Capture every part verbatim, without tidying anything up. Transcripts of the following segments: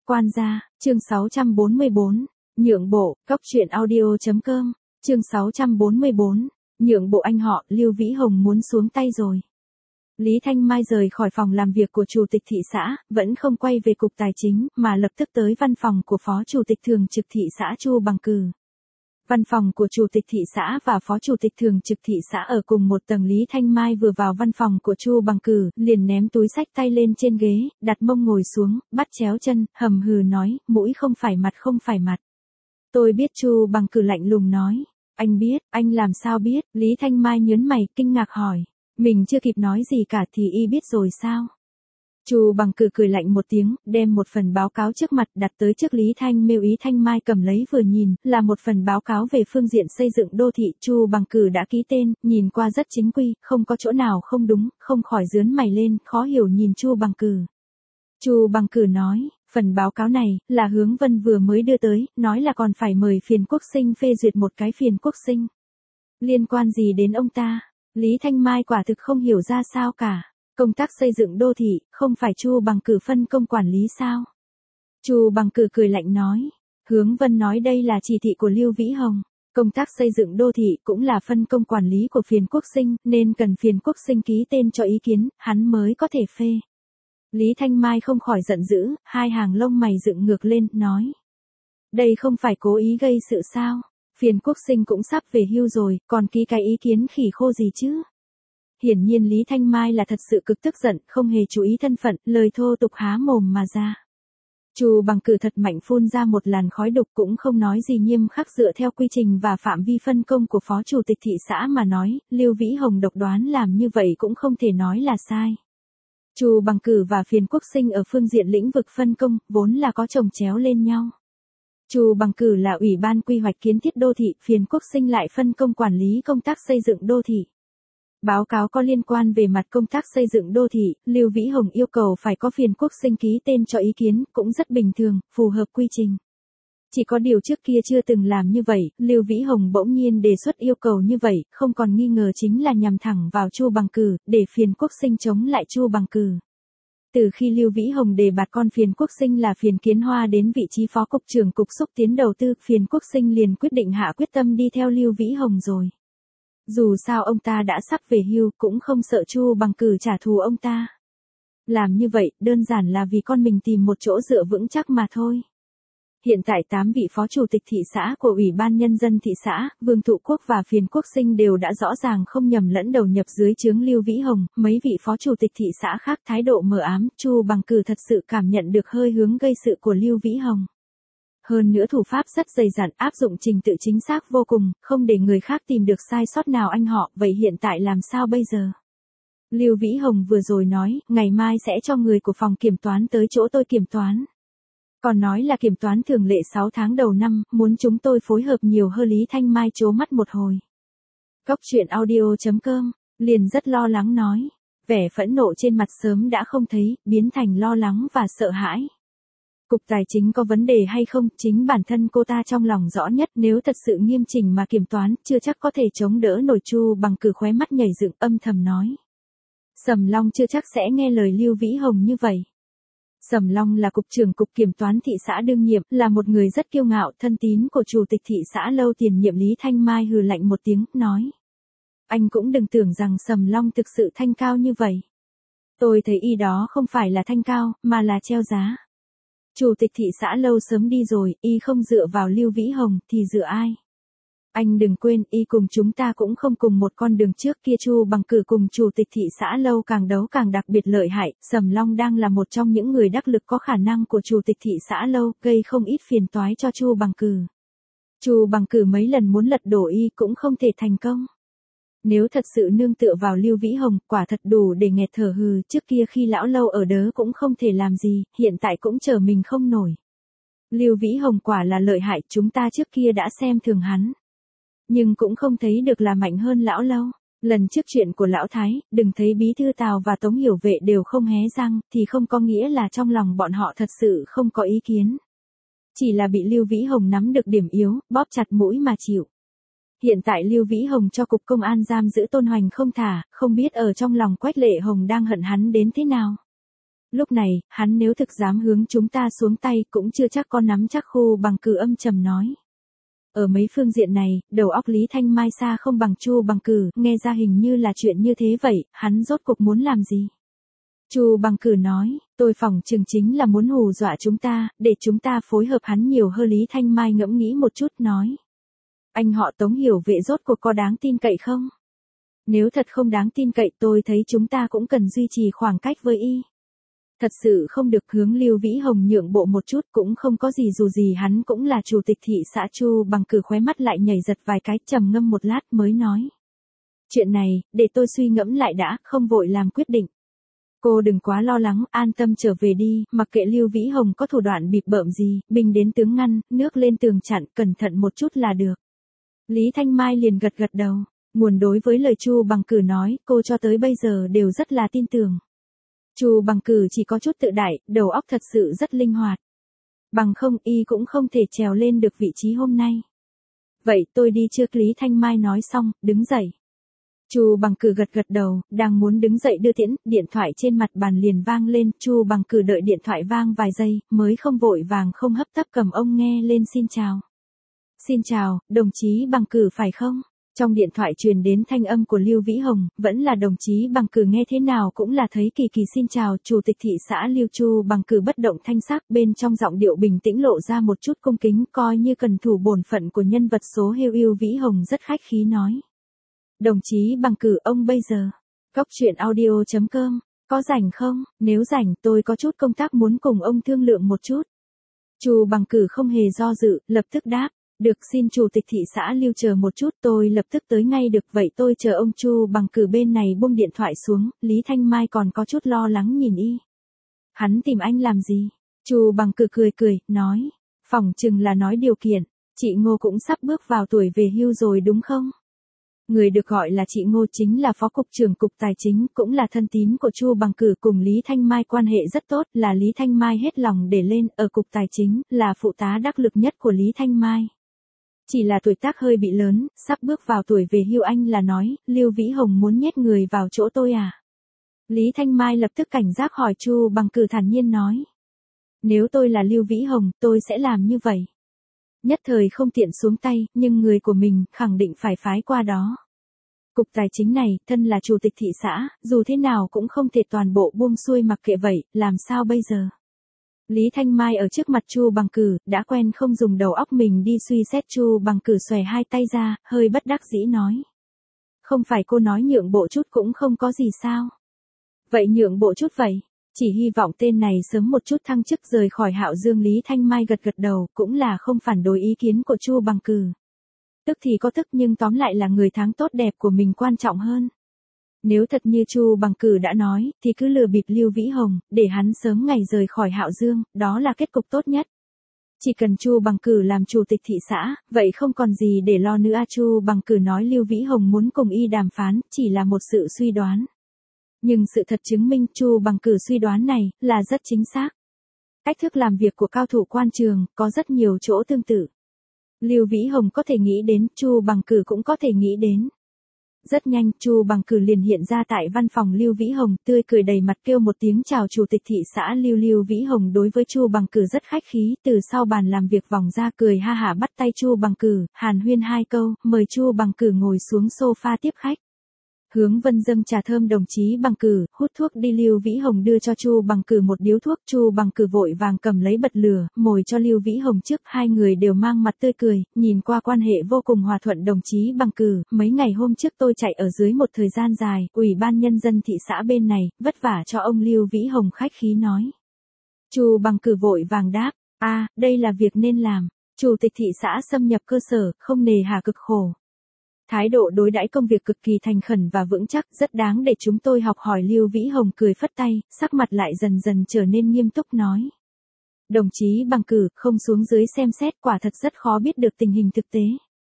Quan gia, chương sáu trăm bốn mươi bốn, nhượng bộ, cóc truyện audio chấm com, chương sáu trăm bốn mươi bốn, nhượng bộ anh họ, Lưu Vĩ Hồng muốn xuống tay rồi. Lý Thanh Mai rời khỏi phòng làm việc của chủ tịch thị xã, vẫn không quay về cục tài chính, mà lập tức tới văn phòng của phó chủ tịch thường trực thị xã Chu Bằng Cử. Văn phòng của chủ tịch thị xã và phó chủ tịch thường trực thị xã ở cùng một tầng. Lý Thanh Mai vừa vào văn phòng của Chu Bằng Cử, liền ném túi xách tay lên trên ghế, đặt mông ngồi xuống, bắt chéo chân, hầm hừ nói, mũi không phải mặt không phải mặt. Tôi biết. Chu Bằng Cử lạnh lùng nói. Anh biết, anh làm sao biết? Lý Thanh Mai nhớn mày, kinh ngạc hỏi. Mình chưa kịp nói gì cả thì y biết rồi sao? Chu Bằng Cử cười lạnh một tiếng, đem một phần báo cáo trước mặt đặt tới trước Lý Thanh Miêu. Lý Thanh Mai cầm lấy vừa nhìn, là một phần báo cáo về phương diện xây dựng đô thị. Chu Bằng Cử đã ký tên, nhìn qua rất chính quy, không có chỗ nào không đúng, không khỏi rướn mày lên, khó hiểu nhìn Chu Bằng Cử. Chu Bằng Cử nói, phần báo cáo này, là Hướng Vân vừa mới đưa tới, nói là còn phải mời Phiền Quốc Sinh phê duyệt một cái Phiền Quốc Sinh. Liên quan gì đến ông ta? Lý Thanh Mai quả thực không hiểu ra sao cả. Công tác xây dựng đô thị, không phải Chu Bằng Cử phân công quản lý sao? Chu Bằng Cử cười lạnh nói. Hướng Vân nói đây là chỉ thị của Lưu Vĩ Hồng. Công tác xây dựng đô thị cũng là phân công quản lý của Phiền Quốc Sinh, nên cần Phiền Quốc Sinh ký tên cho ý kiến, hắn mới có thể phê. Lý Thanh Mai không khỏi giận dữ, hai hàng lông mày dựng ngược lên, nói. Đây không phải cố ý gây sự sao? Phiền Quốc Sinh cũng sắp về hưu rồi, còn ký cái ý kiến khỉ khô gì chứ? Hiển nhiên Lý Thanh Mai là thật sự cực tức giận, không hề chú ý thân phận, lời thô tục há mồm mà ra. Chu Bằng Cử thật mạnh phun ra một làn khói đục, cũng không nói gì, nghiêm khắc dựa theo quy trình và phạm vi phân công của phó chủ tịch thị xã mà nói, Lưu Vĩ Hồng độc đoán làm như vậy cũng không thể nói là sai. Chu Bằng Cử và Phiền Quốc Sinh ở phương diện lĩnh vực phân công, vốn là có chồng chéo lên nhau. Chu Bằng Cử là Ủy ban quy hoạch kiến thiết đô thị, Phiền Quốc Sinh lại phân công quản lý công tác xây dựng đô thị. Báo cáo có liên quan về mặt công tác xây dựng đô thị, Lưu Vĩ Hồng yêu cầu phải có Phiền Quốc Sinh ký tên cho ý kiến, cũng rất bình thường, phù hợp quy trình. Chỉ có điều trước kia chưa từng làm như vậy, Lưu Vĩ Hồng bỗng nhiên đề xuất yêu cầu như vậy, không còn nghi ngờ chính là nhằm thẳng vào Chu Bằng Cử, để Phiền Quốc Sinh chống lại Chu Bằng Cử. Từ khi Lưu Vĩ Hồng đề bạt con Phiền Quốc Sinh là Phiền Kiến Hoa đến vị trí phó cục trưởng cục xúc tiến đầu tư, Phiền Quốc Sinh liền quyết định hạ quyết tâm đi theo Lưu Vĩ Hồng rồi. Dù sao ông ta đã sắp về hưu, cũng không sợ Chu Bằng Cử trả thù ông ta. Làm như vậy, đơn giản là vì con mình tìm một chỗ dựa vững chắc mà thôi. Hiện tại tám vị phó chủ tịch thị xã của Ủy ban Nhân dân thị xã, Vương Thụ Quốc và Phiền Quốc Sinh đều đã rõ ràng không nhầm lẫn đầu nhập dưới trướng Lưu Vĩ Hồng, mấy vị phó chủ tịch thị xã khác thái độ mờ ám, Chu Bằng Cử thật sự cảm nhận được hơi hướng gây sự của Lưu Vĩ Hồng. Hơn nữa thủ pháp rất dày dặn, áp dụng trình tự chính xác vô cùng, không để người khác tìm được sai sót nào anh họ, vậy hiện tại làm sao bây giờ? Lưu Vĩ Hồng vừa rồi nói, ngày mai sẽ cho người của phòng kiểm toán tới chỗ tôi kiểm toán. Còn nói là kiểm toán thường lệ sáu tháng đầu năm, muốn chúng tôi phối hợp nhiều hơn. Lý Thanh Mai trố mắt một hồi. Cóc truyện audio chấm com, liền rất lo lắng nói. Vẻ phẫn nộ trên mặt sớm đã không thấy, biến thành lo lắng và sợ hãi. Cục tài chính có vấn đề hay không, chính bản thân cô ta trong lòng rõ nhất, nếu thật sự nghiêm chỉnh mà kiểm toán, chưa chắc có thể chống đỡ nổi. Chu Bằng Cử khóe mắt nhảy dựng, âm thầm nói. Sầm Long chưa chắc sẽ nghe lời Lưu Vĩ Hồng như vậy. Sầm Long là cục trưởng cục kiểm toán thị xã đương nhiệm, là một người rất kiêu ngạo, thân tín của chủ tịch thị xã lâu tiền nhiệm. Lý Thanh Mai hừ lạnh một tiếng, nói. Anh cũng đừng tưởng rằng Sầm Long thực sự thanh cao như vậy. Tôi thấy y đó không phải là thanh cao, mà là treo giá. Chủ tịch thị xã lâu sớm đi rồi, y không dựa vào Lưu Vĩ Hồng, thì dựa ai? Anh đừng quên, y cùng chúng ta cũng không cùng một con đường trước kia. Chu Bằng Cử cùng chủ tịch thị xã lâu càng đấu càng đặc biệt lợi hại, Sầm Long đang là một trong những người đắc lực có khả năng của chủ tịch thị xã lâu, gây không ít phiền toái cho Chu Bằng Cử. Chu Bằng Cử mấy lần muốn lật đổ y cũng không thể thành công. Nếu thật sự nương tựa vào Lưu Vĩ Hồng, quả thật đủ để nghẹt thở hừ, trước kia khi lão lâu ở đớ cũng không thể làm gì, hiện tại cũng trở mình không nổi. Lưu Vĩ Hồng quả là lợi hại, chúng ta trước kia đã xem thường hắn. Nhưng cũng không thấy được là mạnh hơn lão lâu. Lần trước chuyện của lão Thái, đừng thấy Bí thư Tào và Tống Hiểu Vệ đều không hé răng, thì không có nghĩa là trong lòng bọn họ thật sự không có ý kiến. Chỉ là bị Lưu Vĩ Hồng nắm được điểm yếu, bóp chặt mũi mà chịu. Hiện tại Lưu Vĩ Hồng cho cục công an giam giữ Tôn Hoành không thả, không biết ở trong lòng Quách Lệ Hồng đang hận hắn đến thế nào. Lúc này, hắn nếu thực dám hướng chúng ta xuống tay cũng chưa chắc có nắm chắc. Khu Bằng Cử âm trầm nói. Ở mấy phương diện này, đầu óc Lý Thanh Mai xa không bằng Chu Bằng Cử, nghe ra hình như là chuyện như thế vậy, hắn rốt cuộc muốn làm gì? Chu Bằng Cử nói, tôi phỏng chừng chính là muốn hù dọa chúng ta, để chúng ta phối hợp hắn nhiều hơn. Lý Thanh Mai ngẫm nghĩ một chút nói. Anh họ Tống hiểu vệ rốt cuộc có đáng tin cậy không? Nếu thật không đáng tin cậy tôi thấy chúng ta cũng cần duy trì khoảng cách với y. Thật sự không được. Hướng Lưu Vĩ Hồng nhượng bộ một chút cũng không có gì, dù gì hắn cũng là chủ tịch thị xã. Chu Bằng Cử khóe mắt lại nhảy giật vài cái, trầm ngâm một lát mới nói. Chuyện này, để tôi suy ngẫm lại đã, không vội làm quyết định. Cô đừng quá lo lắng, an tâm trở về đi, mặc kệ Lưu Vĩ Hồng có thủ đoạn bịp bợm gì, binh đến tướng ngăn, nước lên tường chặn, cẩn thận một chút là được. Lý Thanh Mai liền gật gật đầu, nguồn đối với lời Chu Bằng Cử nói, cô cho tới bây giờ đều rất là tin tưởng. Chu Bằng Cử chỉ có chút tự đại, đầu óc thật sự rất linh hoạt. Bằng không y cũng không thể trèo lên được vị trí hôm nay. Vậy tôi đi trước. Lý Thanh Mai nói xong, đứng dậy. Chu Bằng Cử gật gật đầu, đang muốn đứng dậy đưa tiễn, điện thoại trên mặt bàn liền vang lên. Chu Bằng Cử đợi điện thoại vang vài giây, mới không vội vàng không hấp tấp cầm ông nghe lên. Xin chào. Xin chào, đồng chí Bằng Cử phải không? Trong điện thoại truyền đến thanh âm của Lưu Vĩ Hồng, vẫn là đồng chí Bằng Cử, nghe thế nào cũng là thấy kỳ kỳ. Xin chào, chủ tịch thị xã Lưu. Chu Bằng Cử bất động thanh sắc, bên trong giọng điệu bình tĩnh lộ ra một chút cung kính, coi như cần thủ bổn phận của nhân vật số hêu. Lưu Vĩ Hồng rất khách khí nói. Đồng chí Bằng Cử, ông bây giờ, cóc truyện audio chấm com, có rảnh không? Nếu rảnh tôi có chút công tác muốn cùng ông thương lượng một chút. Chu Bằng Cử không hề do dự, lập tức đáp. Được, xin chủ tịch thị xã Lưu chờ một chút, tôi lập tức tới ngay. Được, vậy tôi chờ ông. Chu Bằng Cử bên này buông điện thoại xuống, Lý Thanh Mai còn có chút lo lắng nhìn y. Hắn tìm anh làm gì? Chu Bằng Cử cười cười, nói. Phỏng chừng là nói điều kiện, chị Ngô cũng sắp bước vào tuổi về hưu rồi đúng không? Người được gọi là chị Ngô chính là Phó Cục trưởng Cục Tài chính, cũng là thân tín của Chu Bằng Cử, cùng Lý Thanh Mai quan hệ rất tốt, là Lý Thanh Mai hết lòng để lên, ở Cục Tài chính, là phụ tá đắc lực nhất của Lý Thanh Mai. Chỉ là tuổi tác hơi bị lớn, sắp bước vào tuổi về hưu. Anh là nói, Lưu Vĩ Hồng muốn nhét người vào chỗ tôi à? Lý Thanh Mai lập tức cảnh giác hỏi. Chu Bằng Cử thản nhiên nói. Nếu tôi là Lưu Vĩ Hồng, tôi sẽ làm như vậy. Nhất thời không tiện xuống tay, nhưng người của mình, khẳng định phải phái qua đó. Cục Tài chính này, thân là chủ tịch thị xã, dù thế nào cũng không thể toàn bộ buông xuôi mặc kệ vậy, làm sao bây giờ? Lý Thanh Mai ở trước mặt Chu Bằng Cử, đã quen không dùng đầu óc mình đi suy xét. Chu Bằng Cử xòe hai tay ra, hơi bất đắc dĩ nói. Không phải cô nói nhượng bộ chút cũng không có gì sao? Vậy nhượng bộ chút vậy? Chỉ hy vọng tên này sớm một chút thăng chức rời khỏi Hạo Dương. Lý Thanh Mai gật gật đầu, cũng là không phản đối ý kiến của Chu Bằng Cử. Tức thì có tức, nhưng tóm lại là người tháng tốt đẹp của mình quan trọng hơn. Nếu thật như Chu Bằng Cử đã nói, thì cứ lừa bịp Lưu Vĩ Hồng, để hắn sớm ngày rời khỏi Hạo Dương, đó là kết cục tốt nhất. Chỉ cần Chu Bằng Cử làm chủ tịch thị xã, vậy không còn gì để lo nữa. Chu Bằng Cử nói Lưu Vĩ Hồng muốn cùng y đàm phán, chỉ là một sự suy đoán. Nhưng sự thật chứng minh Chu Bằng Cử suy đoán này, là rất chính xác. Cách thức làm việc của cao thủ quan trường, có rất nhiều chỗ tương tự. Lưu Vĩ Hồng có thể nghĩ đến, Chu Bằng Cử cũng có thể nghĩ đến. Rất nhanh, Chu Bằng Cử liền hiện ra tại văn phòng Lưu Vĩ Hồng, tươi cười đầy mặt kêu một tiếng chào chủ tịch thị xã Lưu. Lưu Vĩ Hồng đối với Chu Bằng Cử rất khách khí, từ sau bàn làm việc vòng ra cười ha hả bắt tay Chu Bằng Cử, hàn huyên hai câu, mời Chu Bằng Cử ngồi xuống sofa tiếp khách. Hướng Vân dâng trà thơm. Đồng chí Bằng Cử, hút thuốc đi. Lưu Vĩ Hồng đưa cho Chu Bằng Cử một điếu thuốc. Chu Bằng Cử vội vàng cầm lấy bật lửa, mồi cho Lưu Vĩ Hồng trước. Hai người đều mang mặt tươi cười, nhìn qua quan hệ vô cùng hòa thuận. Đồng chí Bằng Cử, mấy ngày hôm trước tôi chạy ở dưới một thời gian dài, Ủy ban Nhân dân thị xã bên này, vất vả cho ông. Lưu Vĩ Hồng khách khí nói. Chu Bằng Cử vội vàng đáp, a à, đây là việc nên làm. Chủ tịch thị xã xâm nhập cơ sở, không nề hà cực khổ. Thái độ đối đãi công việc cực kỳ thành khẩn và vững chắc, rất đáng để chúng tôi học hỏi. Lưu Vĩ Hồng cười phất tay, sắc mặt lại dần dần trở nên nghiêm túc nói. Đồng chí Bằng Cử, không xuống dưới xem xét, quả thật rất khó biết được tình hình thực tế.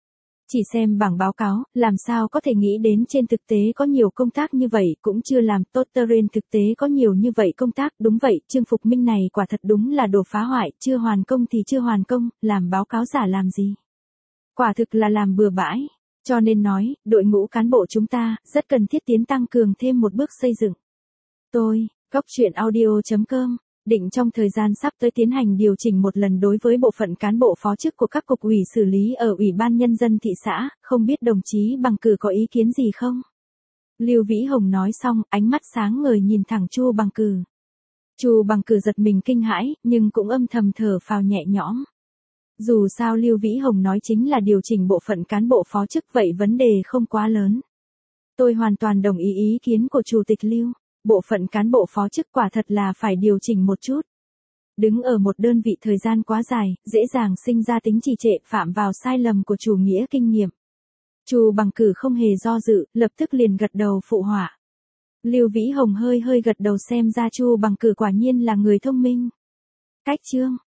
Chỉ xem bảng báo cáo, làm sao có thể nghĩ đến trên thực tế có nhiều công tác như vậy, cũng chưa làm tốt. Terrain thực tế có nhiều như vậy công tác, đúng vậy, Trương Phục Minh này quả thật đúng là đồ phá hoại, chưa hoàn công thì chưa hoàn công, làm báo cáo giả làm gì? Quả thực là làm bừa bãi. Cho nên nói, đội ngũ cán bộ chúng ta, rất cần thiết tiến tăng cường thêm một bước xây dựng. Tôi, Cóc truyện audio chấm com định trong thời gian sắp tới tiến hành điều chỉnh một lần đối với bộ phận cán bộ phó chức của các cục ủy xử lý ở Ủy ban Nhân dân thị xã, không biết đồng chí Bằng Cử có ý kiến gì không? Lưu Vĩ Hồng nói xong, ánh mắt sáng ngời nhìn thẳng Chu Bằng Cử. Chu Bằng Cử giật mình kinh hãi, nhưng cũng âm thầm thở phào nhẹ nhõm. Dù sao Lưu Vĩ Hồng nói chính là điều chỉnh bộ phận cán bộ phó chức, vậy vấn đề không quá lớn. Tôi hoàn toàn đồng ý ý kiến của Chủ tịch Lưu. Bộ phận cán bộ phó chức quả thật là phải điều chỉnh một chút. Đứng ở một đơn vị thời gian quá dài, dễ dàng sinh ra tính trì trệ, phạm vào sai lầm của chủ nghĩa kinh nghiệm. Chu Bằng Cử không hề do dự, lập tức liền gật đầu phụ họa. Lưu Vĩ Hồng hơi hơi gật đầu, xem ra Chu Bằng Cử quả nhiên là người thông minh. Cách chương